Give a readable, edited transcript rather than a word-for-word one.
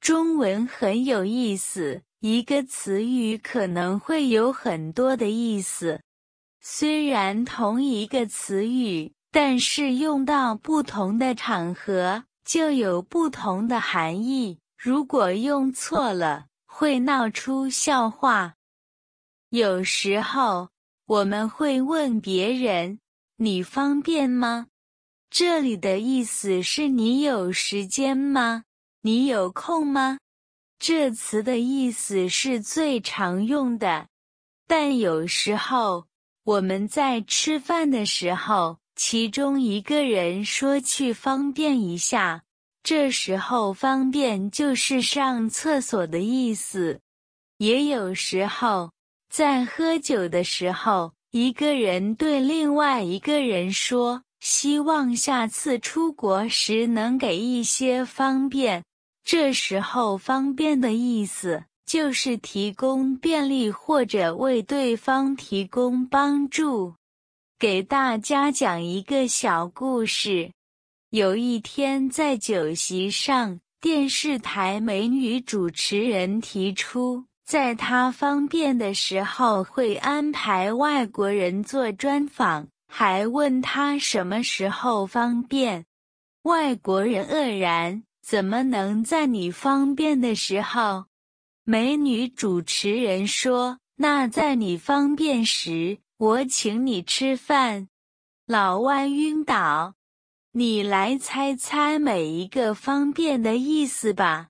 中文很有意思，一个词语可能会有很多的意思。虽然同一个词语，但是用到不同的场合，就有不同的含义。如果用错了，会闹出笑话。有时候，我们会问别人：“你方便吗？”这里的意思是你有时间吗？你有空吗？这词的意思是最常用的。但有时候，我们在吃饭的时候，其中一个人说去方便一下，这时候方便就是上厕所的意思。也有时候，在喝酒的时候，一个人对另外一个人说，希望下次出国时能给一些方便。这时候方便的意思就是提供便利或者为对方提供帮助。给大家讲一个小故事。有一天在酒席上，电视台美女主持人提出，在她方便的时候会安排外国人做专访，还问她什么时候方便。外国人愕然，怎么能在你方便的时候？美女主持人说，那在你方便时，我请你吃饭。老外晕倒。你来猜猜每一个方便的意思吧。